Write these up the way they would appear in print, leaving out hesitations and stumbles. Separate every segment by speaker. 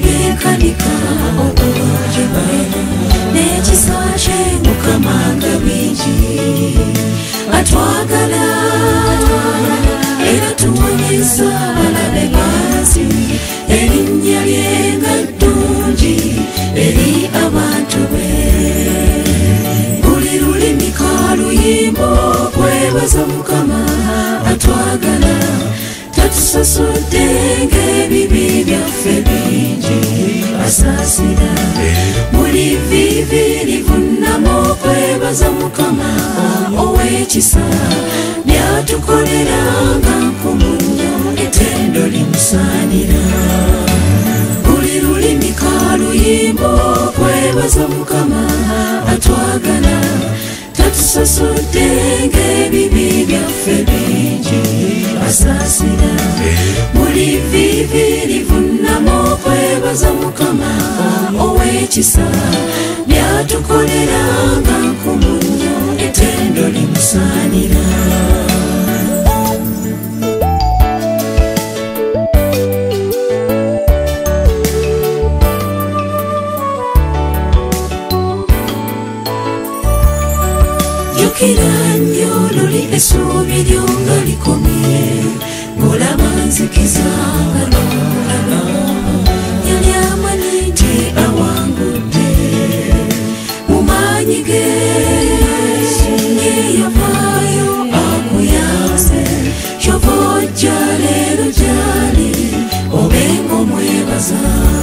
Speaker 1: byekanika obulungi bwe n'ekisa kye Mukama nga bingi atwagala era tuwonyeza balabe bansi erinnya lye nga ddungi eri abantu be buli lulimi kaluyimbo kwebaza Mukama atwagala tatusasudde ng'ebibi byaffe bingi asaasira buli vivi livunnamo kwebaza Mukama ow'ekisa byatukolera nga nkumunyo ettendo limusaanira buli lulimi kaluyimbo kwebaza Mukama atwagala tatusasudde ng'ebibi byaffe bingi asaasira buli vivi livunnamo kwebaza Mukama ow'ekisa byatukolera nga nkumunyo ettendo limusaanira jjukira nnyo luli essuubi lyo nga likomye ng'olaba nzikiza nga n'omulala yali amanyi nti awangudde mu maanyi ge ye yavaayo akuyambe kyova ojja leero gy'ali obenga omwebaza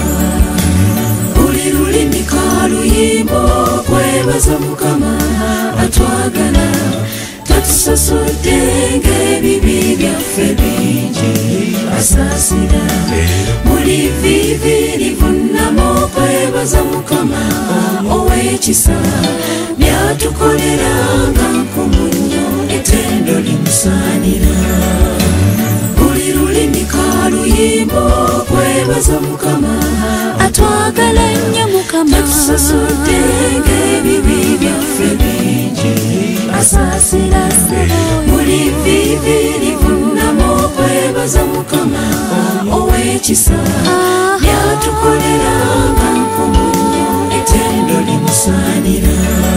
Speaker 1: buli lulimi kaluyimbo kwebaza Mukama atwagala tatusasudde ng'ebibi byaffe bingi asaasira buli vivi livunnamo kwebaza Mukama ow'ekisa byatukolera nga nkumunyo ettendo limusaanira buli lulimi kaluyimbo kwebaza Mukama atwagala nnyo Mukama tatusasudde ng'ebibi byaffe bingi asaasira buli vivi livunnamo kwebaza Mukama ow'ekisa byatukolera nga nkumunyo ettendo limusaanira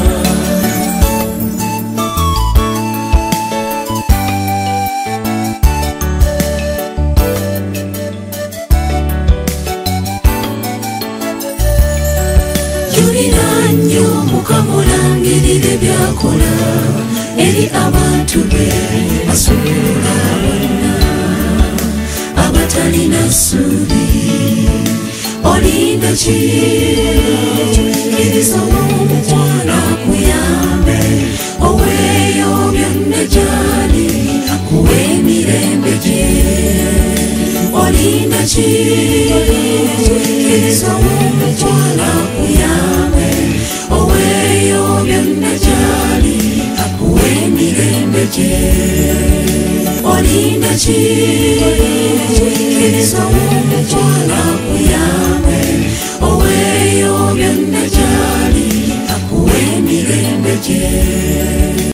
Speaker 1: julira nnyo Mukama olangirire byakola eri abantu be asobola bonna abatalina ssuubi olinda kiyiriza omukwano akuyambe oweeyo byonna gy'ali akuwa emirembe gye olinda kiyiriza omukwano akuyambe oweeyo byonna gy'ali akuwa emirembe gye olinda kiyiriza omukwano akuyambe oweeyo byonna gy'ali akuwa emirembe gye